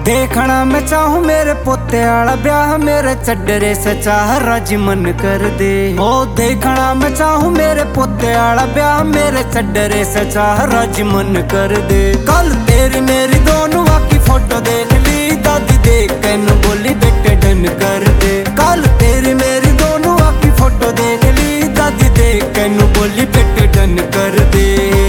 देखना मैं चाहूँ मेरे पोते आला ब्याह, मेरे चड्डरे से चाह राजी मन कर दे। ओ देखना मैं चाहूँ मेरे पोते आला ब्याह, मेरे चड्डरे से चाह राजी मन कर दे। कल तेरी मेरी दोनों की फोटो देख ली, दादी देख कैन बोली बेटे डन कर दे। कल तेरी मेरी दोनों की फोटो देख ली, दादी देख कैन बोली बेटे डन कर दे।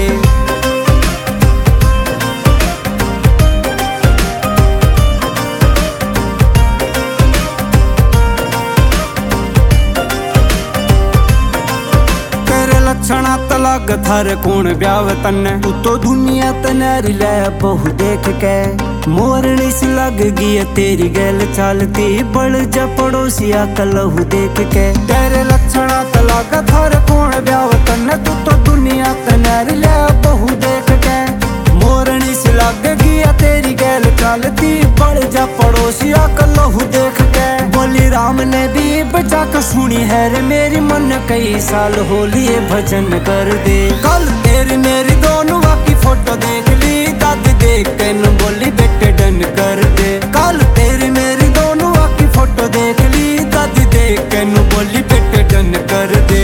लक्षणा तलाग थारे कौन ब्याव तन्ने, तू तो दुनिया तनारी ले बहु देख के। मोरनी सी लग गई तेरी गैल चालती, बड़ जा पड़ोसिया कलहू देख के। तेरे लक्षणा तलाग थारे कौन ब्याव तन्ने, तू तो दुनिया तनारी ले बहु देख के। मोरनी सी लग गई तेरी गैल चालती, बड़ जा पड़ोसिया कलहू देख के। बोली राम ने भी बचा कर सुनी है रे मेरी, मन कई साल हो लिए भजन कर दे। कल तेरी मेरी दोनों की फोटो देख ली, दादी देख कैन बोली बेटे डन कर दे। कल तेरी मेरी दोनों की फोटो देख ली, दादी देख कैन बोली बेटे डन कर दे।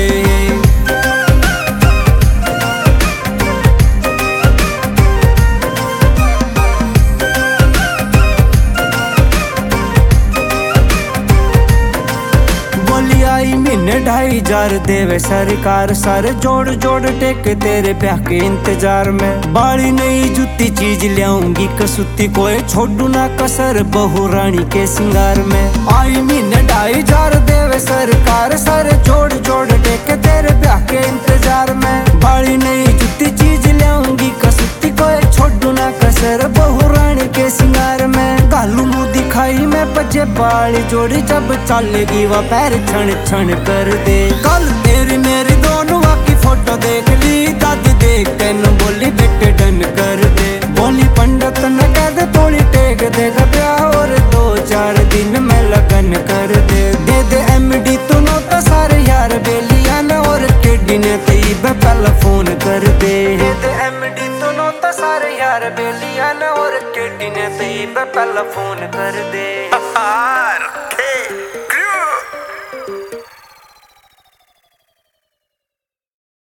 आई महीने 2,500 देवे सरकार, सारे जोड़ जोड़ टेके तेरे ब्याह के इंतजार में। बाड़ी नई जूती चीज लियाऊंगी कसूती, कोई छोड़ू ना कसर बहू रानी के सिंगार में। आई महीने 2,500 देवे सरकार, सारे जोड़ जोड़ टेके तेरे ब्याह के इंतजार में। बाड़ी नई जूती चीज लियाऊंगी कसूती, कोई छोड़ू ना कसर बहू रानी के सिंगार में। गालू मुँह दिखाई मैं बजे बाली जोड़ी, जब चलेगी वह पैर छण छण कर दे। कल तेरी मेरी दोनों की फोटो देख ली, दादी देख कैन बोली बेटे डन कर दे। बोली पंडित न कह दे थोड़ी टेक देगा ब्याह, और 2-4 दिन में लगन कर दे। दे दे MD तू नो तो सारे यार बेलिया न, और केडी ने तई पहला फोन कर दे। दे दे MD तू नो तो सारे यार बेलिया न, और केडी ने तई पहला फोन कर दे।